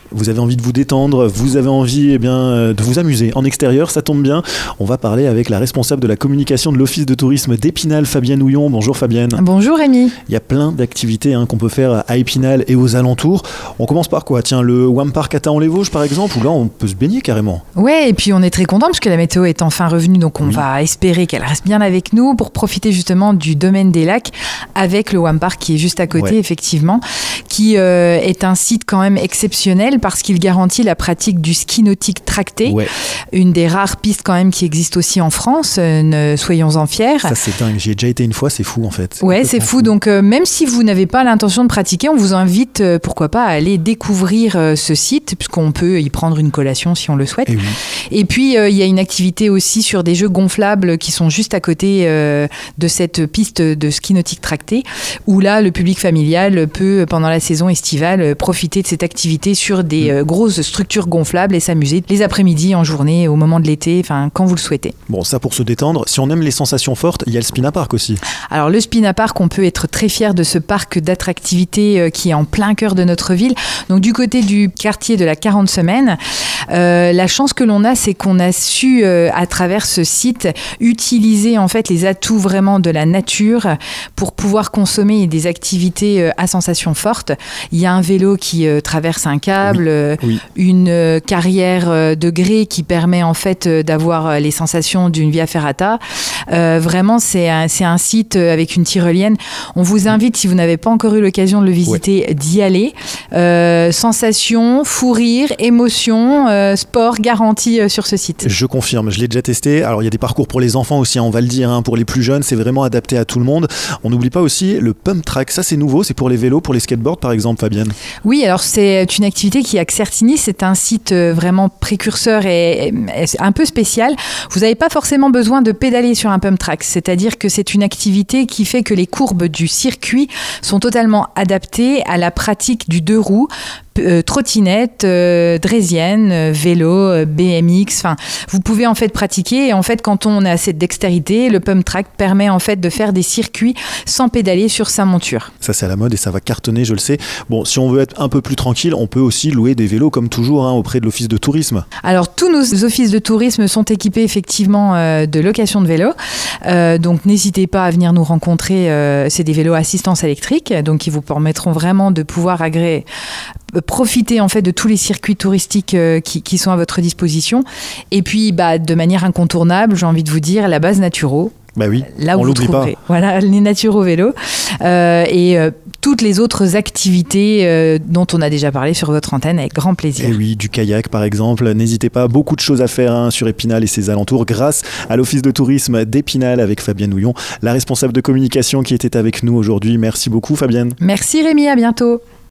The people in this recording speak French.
Vous avez envie de vous détendre, vous avez envie de vous amuser en extérieur, ça tombe bien. On va parler avec la responsable de la communication de l'Office de tourisme d'Épinal, Fabienne Houillon. Bonjour Fabienne. Bonjour Rémi. Il y a plein d'activités qu'on peut faire à Épinal et aux alentours. On commence par quoi ? Tiens, le Wham Park à Taon-les-Vosges par exemple, où là on peut se baigner carrément. Ouais, et puis on est très content parce que la météo est enfin revenue, donc on va espérer qu'elle reste bien avec nous pour profiter justement du domaine des lacs avec le Wham Park qui est juste à côté, effectivement, qui est un site quand même exceptionnel parce qu'il garantit la pratique du ski nautique tracté, une des rares pistes quand même qui existe aussi en France, soyons-en fiers. Ça c'est dingue, j'y ai déjà été une fois, c'est fou en fait. Ouais, c'est fou, donc même si vous n'avez pas l'intention de pratiquer, on vous invite pourquoi pas à aller découvrir ce site, puisqu'on peut y prendre une collation si on le souhaite. Et puis il y a une activité aussi sur des jeux gonflables qui sont juste à côté de cette piste de ski nautique tracté, où là le public familial peut pendant la saison estivale profiter de cette activité sur des grosses structures gonflables et s'amuser les après-midi, en journée, au moment de l'été, enfin quand vous le souhaitez. Bon, ça pour se détendre. Si on aime les sensations fortes, il y a le Spina Park aussi. Alors le Spina Park, on peut être très fier de ce parc d'attractivité qui est en plein cœur de notre ville. Donc du côté du quartier de la 40 semaines, la chance que l'on a, c'est qu'on a su à travers ce site utiliser en fait les atouts vraiment de la nature pour pouvoir consommer des activités à sensations fortes. Il y a un vélo qui traverse un câble, une carrière de grès qui permet en fait d'avoir les sensations d'une via ferrata. Vraiment, c'est un site avec une tyrolienne. On vous invite, si vous n'avez pas encore eu l'occasion de le visiter, d'y aller. Sensations, fou rire, émotion, sport garanti sur ce site. Je confirme, je l'ai déjà testé. Alors il y a des parcours pour les enfants aussi, on va le dire, pour les plus jeunes, c'est vraiment adapté à tout le monde. On n'oublie pas aussi le pump track, ça c'est nouveau, c'est pour les vélos, pour les skateboards par exemple, Fabienne. Oui, alors c'est une activité qui à Certigny, c'est un site vraiment précurseur et un peu spécial. Vous n'avez pas forcément besoin de pédaler sur un pump track, c'est-à-dire que c'est une activité qui fait que les courbes du circuit sont totalement adaptées à la pratique du deux roues. Trottinette, draisienne, vélo, BMX, enfin, vous pouvez en fait pratiquer et en fait quand on a assez de dextérité, le pump track permet en fait de faire des circuits sans pédaler sur sa monture. Ça c'est à la mode et ça va cartonner, je le sais. Bon, si on veut être un peu plus tranquille, on peut aussi louer des vélos comme toujours auprès de l'office de tourisme. Alors tous nos offices de tourisme sont équipés effectivement de location de vélos, donc n'hésitez pas à venir nous rencontrer, c'est des vélos à assistance électrique, donc qui vous permettront vraiment de pouvoir profiter en fait de tous les circuits touristiques qui sont à votre disposition. Et puis de manière incontournable, j'ai envie de vous dire, la base Naturo. Bah oui, là où on vous l'oublie trouverez. pas. Voilà, les Naturo vélos et toutes les autres activités dont on a déjà parlé sur votre antenne avec grand plaisir. Et oui, du kayak par exemple, n'hésitez pas, beaucoup de choses à faire sur Épinal et ses alentours grâce à l'Office de tourisme d'Épinal avec Fabienne Houillon, la responsable de communication qui était avec nous aujourd'hui. Merci beaucoup Fabienne. Merci Rémi, à bientôt.